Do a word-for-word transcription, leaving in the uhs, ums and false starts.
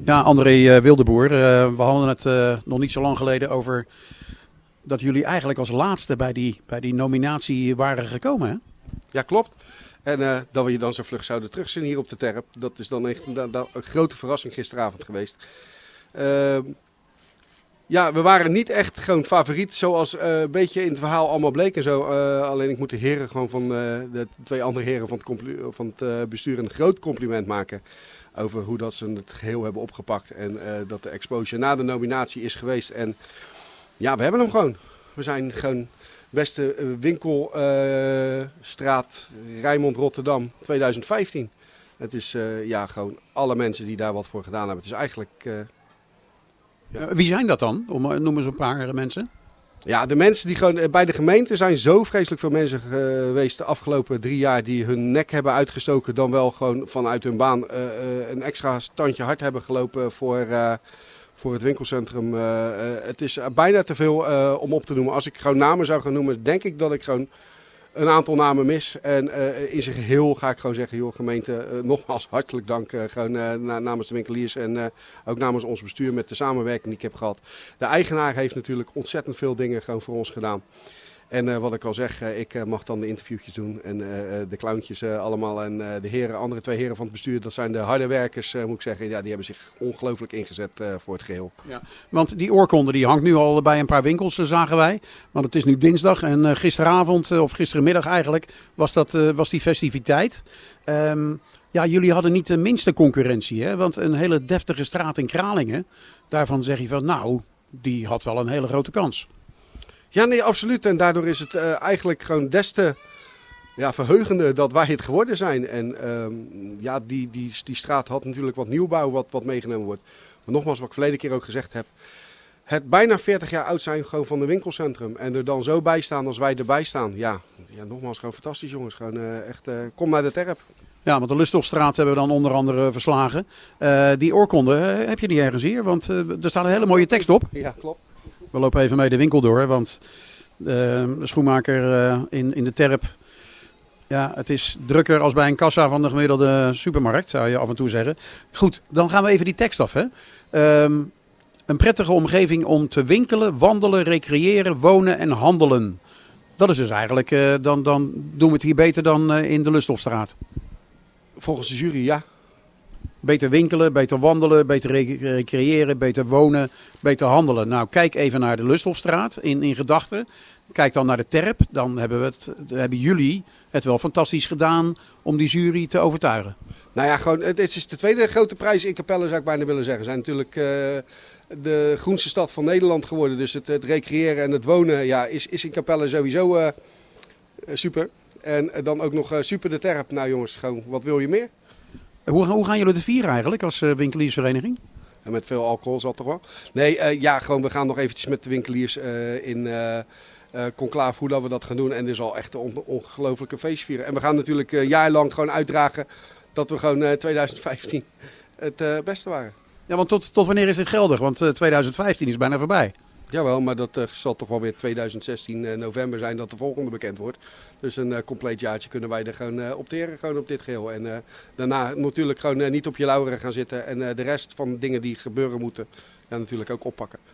Ja, André uh, Wildeboer, uh, we hadden het uh, nog niet zo lang geleden over dat jullie eigenlijk als laatste bij die, bij die nominatie waren gekomen, hè? Ja, klopt. En uh, dat we je dan zo vlug zouden terugzien hier op de Terp, dat is dan echt da, da, een grote verrassing gisteravond geweest. Uh, ja, we waren niet echt gewoon favoriet, zoals uh, een beetje in het verhaal allemaal bleek en zo. Uh, alleen ik moet de heren gewoon van uh, de twee andere heren van het, van het uh, bestuur een groot compliment maken over hoe dat ze het geheel hebben opgepakt. En uh, dat de exposure na de nominatie is geweest. En ja, we hebben hem gewoon. We zijn gewoon beste uh, winkelstraat uh, Rijnmond Rotterdam twintig vijftien. Het is uh, ja, gewoon alle mensen die daar wat voor gedaan hebben. Het is eigenlijk... Uh, ja. Wie zijn dat dan? Om, noem eens een paar mensen. Ja, de mensen die gewoon bij de gemeente zijn zo vreselijk veel mensen geweest de afgelopen drie jaar die hun nek hebben uitgestoken, dan wel gewoon vanuit hun baan uh, uh, een extra standje hard hebben gelopen voor, uh, voor het winkelcentrum. Uh, uh, het is bijna te veel uh, om op te noemen. Als ik gewoon namen zou gaan noemen, denk ik dat ik gewoon een aantal namen mis. En uh, in zijn geheel ga ik gewoon zeggen, joh, gemeente, uh, nogmaals hartelijk dank. Uh, gewoon uh, na, namens de winkeliers en uh, ook namens ons bestuur met de samenwerking die ik heb gehad. De eigenaar heeft natuurlijk ontzettend veel dingen gewoon voor ons gedaan. En uh, wat ik al zeg, uh, ik uh, mag dan de interviewtjes doen en uh, de clowntjes uh, allemaal. En uh, de heren, andere twee heren van het bestuur, dat zijn de harde werkers, uh, moet ik zeggen. Ja, die hebben zich ongelooflijk ingezet uh, voor het geheel. Ja, want die oorkonde die hangt nu al bij een paar winkels, uh, zagen wij. Want het is nu dinsdag en uh, gisteravond, uh, of gisterenmiddag eigenlijk, was, dat, uh, was die festiviteit. Um, ja, jullie hadden niet de minste concurrentie, hè? Want een hele deftige straat in Kralingen, daarvan zeg je van nou, die had wel een hele grote kans. Ja, nee, absoluut. En daardoor is het uh, eigenlijk gewoon des te ja, verheugender dat wij het geworden zijn. En um, ja, die, die, die straat had natuurlijk wat nieuwbouw wat, wat meegenomen wordt. Maar nogmaals, wat ik verleden keer ook gezegd heb. Het bijna veertig jaar oud zijn gewoon van de winkelcentrum. En er dan zo bij staan als wij erbij staan. Ja, ja nogmaals, gewoon fantastisch jongens. Gewoon uh, echt, uh, kom naar de Terp. Ja, want de Lusthoffstraat hebben we dan onder andere verslagen. Uh, die oorkonde, uh, heb je die ergens hier? Want uh, er staat een hele mooie tekst op. Ja, klopt. We lopen even mee de winkel door, want uh, de schoenmaker uh, in, in de Terp, ja, het is drukker als bij een kassa van de gemiddelde supermarkt, zou je af en toe zeggen. Goed, dan gaan we even die tekst af. Hè? Um, een prettige omgeving om te winkelen, wandelen, recreëren, wonen en handelen. Dat is dus eigenlijk, uh, dan, dan doen we het hier beter dan uh, in de Lusthoffstraat. Volgens de jury, ja. Beter winkelen, beter wandelen, beter recreëren, beter wonen, beter handelen. Nou, kijk even naar de Lusthoffstraat in, in gedachten. Kijk dan naar de Terp. Dan hebben, we het, hebben jullie het wel fantastisch gedaan om die jury te overtuigen. Nou ja, gewoon, het is de tweede grote prijs in Capelle, zou ik bijna willen zeggen. Zijn natuurlijk uh, de groenste stad van Nederland geworden. Dus het, het recreëren en het wonen ja, is, is in Capelle sowieso uh, super. En uh, dan ook nog uh, super de Terp. Nou jongens, gewoon, wat wil je meer? Hoe, hoe gaan jullie het vieren eigenlijk als uh, winkeliersvereniging? En met veel alcohol zal toch wel? Nee, uh, ja, gewoon we gaan nog eventjes met de winkeliers uh, in uh, uh, conclave hoe dat we dat gaan doen. En dit is al echt een on- ongelofelijke feest vieren. En we gaan natuurlijk een uh, jaar lang gewoon uitdragen dat we gewoon uh, twintig vijftien het uh, beste waren. Ja, want tot, tot wanneer is dit geldig? Want uh, twintig vijftien is bijna voorbij. Jawel, maar dat uh, zal toch wel weer twintig zestien uh, november zijn dat de volgende bekend wordt. Dus een uh, compleet jaartje kunnen wij er gewoon uh, opteren gewoon op dit geheel. En uh, daarna natuurlijk gewoon uh, niet op je lauweren gaan zitten. En uh, de rest van dingen die gebeuren moeten, ja, natuurlijk ook oppakken.